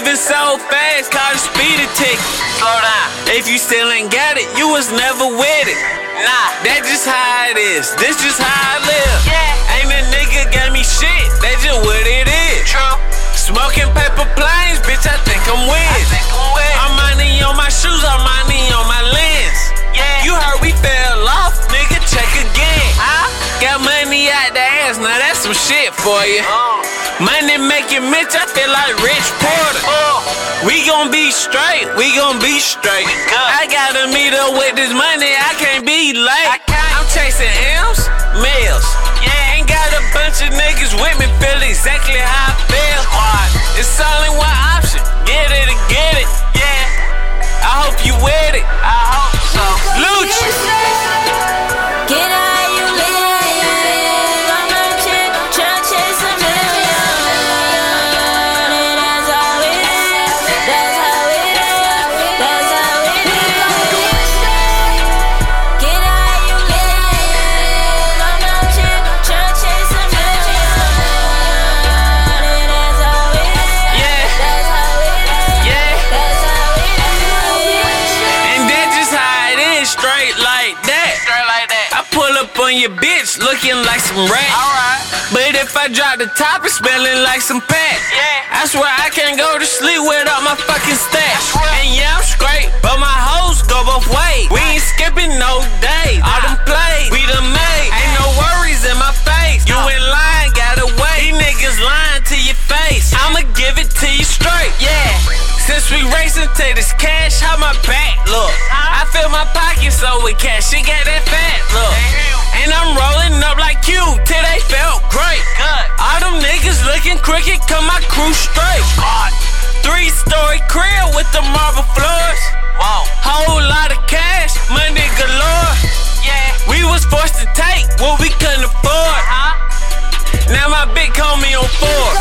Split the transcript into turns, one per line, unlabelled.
moving so fast, caught a speeding ticket.
Slow down.
If you still ain't got it, you was never with it.
Nah.
That just how it is. This just how I live.
Yeah.
Ain't a nigga got me shit. That's just what it is.
True.
Smoking paper planes, bitch. I think I'm with. I'm money on my shoes, I'm money on my lens.
Yeah.
You heard we fell off, nigga. Check again.
Huh?
Got money out the ass, now that's some shit for you. Money making Mitch, I feel like Rich Porter. We gon' be straight, we gon' be straight. I gotta meet up with this money, I can't be late. I'm chasing M's, meals.
Yeah.
Ain't got a bunch of niggas with me, feel exactly how I feel. It's only one option, get it or get it.
Yeah.
I hope you with it.
I hope so.
Luch.
Get how you live. I'm a chick, tryna chase a million. That's how it is. That's how it is. That's how it is. Get how you live. I'm a chick, tryna chase a million. That's how it is.
Yeah.
That's how it is.
Yeah.
That's how it is.
And that's just how it is, straight like that.
Straight like that.
I pull up on your bitch looking like some rat.
Alright.
But if I drop the top, it's smelling like some pack.
Yeah.
I swear I can't go to sleep without my fucking stack.
I swear.
And yeah, I'm straight, but my hoes go both ways. We ain't skipping no days. All them plays, we done made. Ain't no worries in my face. You in line, gotta wait. These niggas lying to your face. I'ma give it to you straight, yeah. Since we racing, take this cash, how my back look. I fill my pockets so with cash, she got that fat look. And I'm rolling up like you till they felt great.
Good.
All them niggas looking crooked, come my crew straight. 3-story crib with the marble floors.
Whoa.
Whole lot of cash, money galore.
Yeah.
We was forced to take what we couldn't afford.
Huh?
Now my bitch call me on Forbes.